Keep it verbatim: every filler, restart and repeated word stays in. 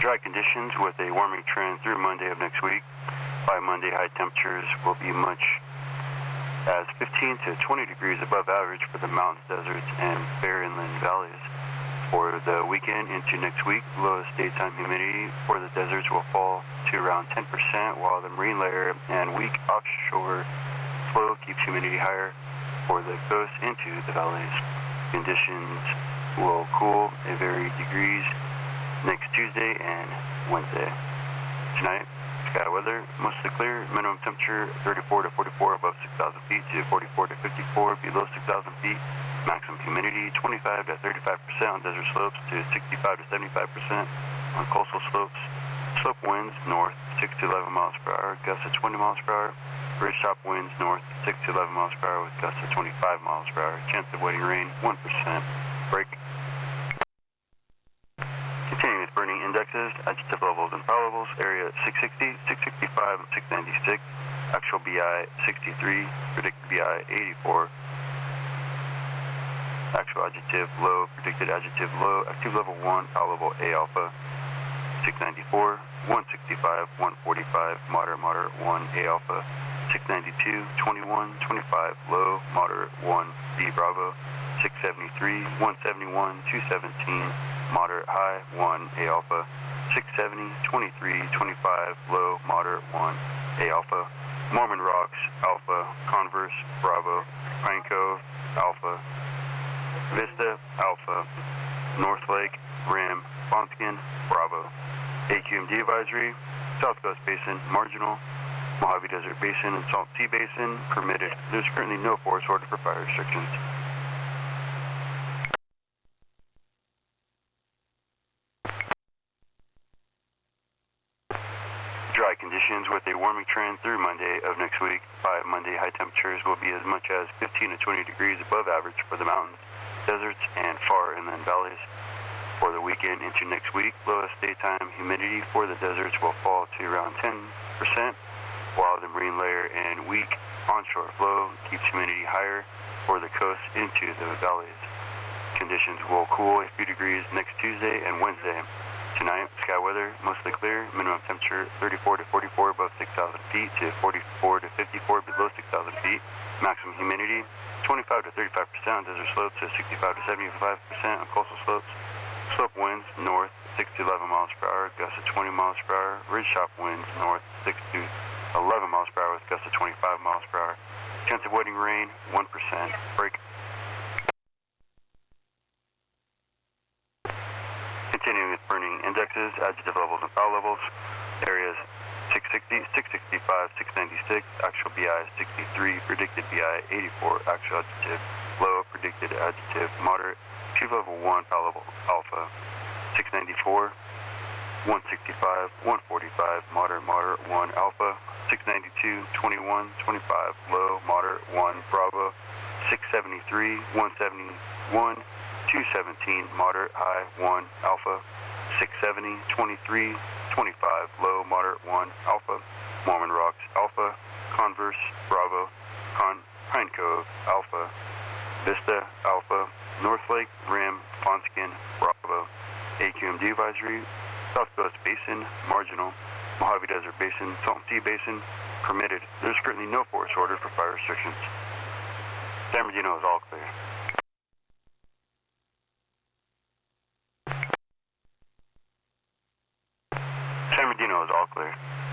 Dry conditions with a warming trend through Monday of next week. By Monday, high temperatures will be much as fifteen to twenty degrees above average for the mountains, deserts, and bare inland valleys. For the weekend into next week, lowest daytime humidity for the deserts will fall to around ten percent, while the marine layer and weak offshore flow keeps humidity higher for the coast into the valleys. Conditions will cool a varied degrees next Tuesday and Wednesday. Tonight, sky weather, mostly clear, minimum temperature thirty-four to forty-four above six thousand feet to forty-four to fifty-four below six thousand feet. Maximum humidity twenty-five to thirty-five percent on desert slopes to sixty-five to seventy-five percent on coastal slopes. Slope winds north six to eleven miles per hour, gusts at twenty miles per hour. Ridgetop winds north six to eleven miles per hour with gusts at twenty-five miles per hour. Chance of wetting rain one percent. Break. Continuing with burning indexes, adjective levels and power levels. Area six sixty, six sixty-five, and six ninety-six. Actual B I sixty-three, predicted B I eighty-four. Actual adjective low, predicted adjective low. Active level one, power level A alpha. six ninety-four, one sixty-five, one forty-five, moderate, moderate, one A alpha. six ninety-two, twenty-one, twenty-five, low, moderate, one B bravo. six seventy-three, one seventy-one, two seventeen, moderate, high, one A alpha. six seventy, twenty-three, twenty-five, low, moderate, one A alpha. Mormon Rocks, alpha. Converse, bravo. Pine Cove, alpha. Vista, alpha. North Lake, rim. Fonskin, bravo. A Q M D advisory, South Coast Basin, marginal. Mojave Desert Basin and Salt Sea Basin, permitted. There's currently no forest order for fire restrictions. Dry conditions with a warming trend through Monday of next week. By Monday, high temperatures will be as much as fifteen to twenty degrees above average for the mountains, deserts, and far inland valleys. For the weekend into next week, lowest daytime humidity for the deserts will fall to around ten percent, while the marine layer and weak onshore flow keeps humidity higher for the coast into the valleys. Conditions will cool a few degrees next Tuesday and Wednesday. Tonight, sky weather, mostly clear, minimum temperature thirty-four to forty-four above six thousand feet to forty-four to fifty-four below six thousand feet. Maximum humidity twenty-five to thirty-five percent on desert slopes to sixty-five to seventy-five percent on coastal slopes. Slope winds north six to eleven miles per hour, gusts at twenty miles per hour. Ridgetop winds north six to eleven miles per hour with gusts at twenty-five miles per hour. Chance of wetting rain one percent. Break. Continuing with burning indexes, adjective levels and power levels. Areas six sixty, six sixty-five, six ninety-six. Actual B I sixty-three, predicted B I eighty-four. Actual adjective low, predicted adjective moderate. Chief level one, power level alpha. six ninety-four, one sixty-five, one forty-five, moderate, moderate, one alpha. six ninety-two, twenty-one, twenty-five, low, moderate, one bravo. six seventy-three, one seventy-one, two seventeen, moderate, high, one alpha. six seventy, twenty-three, twenty-five, low, moderate, one alpha. Mormon Rocks, alpha. Converse, bravo. Con Pine Cove, alpha. Vista, alpha. North Lake, rim. Fonskin, bravo. A Q M D advisory, South Coast Basin, marginal. Mojave Desert Basin, Salt Sea Basin, permitted. There's currently no forest order for fire restrictions. San Bernardino is all clear. San Bernardino is all clear.